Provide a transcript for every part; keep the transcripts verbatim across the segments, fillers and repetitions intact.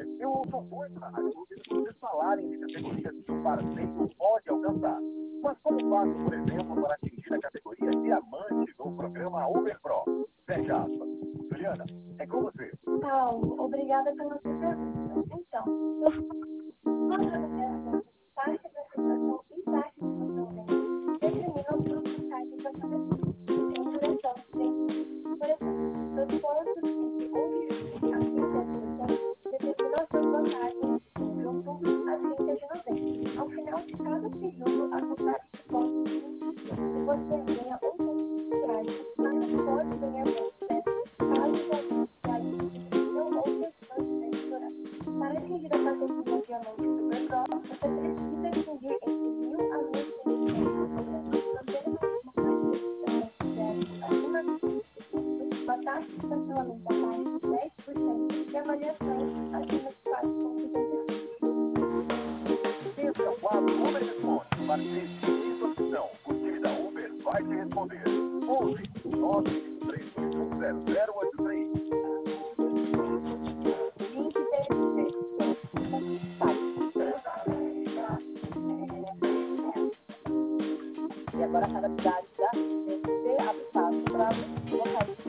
Eu ouço muito na rádio vocês falarem de categorias que o parceiro pode alcançar. Mas como faço, por exemplo, para atingir a categoria diamante no programa Uber Pro? Fecha aspas. Juliana, é com você. Paulo, obrigada pela sua pergunta. Então, eu faço parte da situação e parte da situação determinam os porcentagens da categoria. Tem duração de tempo. Por exemplo, eu posso seguir onde a quinta duração determina suas vantagens de outubro a trinta de novembro. Ao final de cada período, a contagem de pontos inicia. Se você ganha um ponto de viagem, você pode ganhar pontos caso você não outras condições rurais. Para atingir a categoria diamante Super Pro, você precisa atingir entre mil a mil e quinhentos pontos, manter uma qualificação acima de uma taxa de cancelamento a mais de dez por cento e avaliações acima de quatro vírgula setenta e cinco. Esse é o quadro Uber Responde. Participe em sua opção. O time da Uber vai te responder. onze nove três dois um zero zero oito três. E agora cada cidade já ser abre espaço para colocar isso.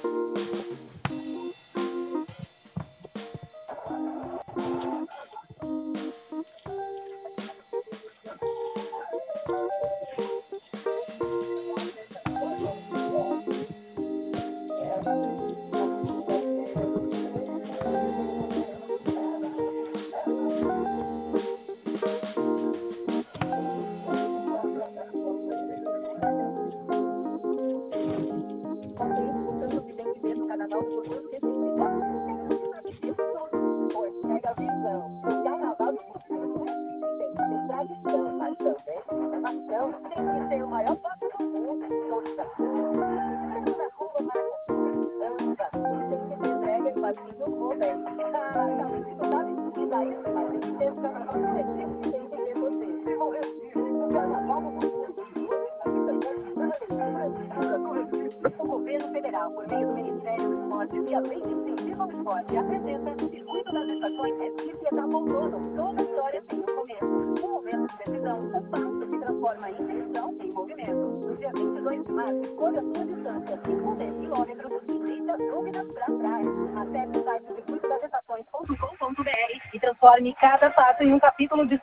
O governo federal, por meio do Ministério do Esporte e a Lei de Incentivo ao Esporte, apresenta o Circuito das Estações Mesquita Outono. Toda história tem um começo. Um momento de decisão, um passo que transforma a intenção em movimento. No dia vinte e dois de março, escolha a sua distância, cinco dez quilômetros, e deixe as dúvidas para trás. Acesse o site circuito das estações ponto com ponto br e transforme cada passo em um capítulo de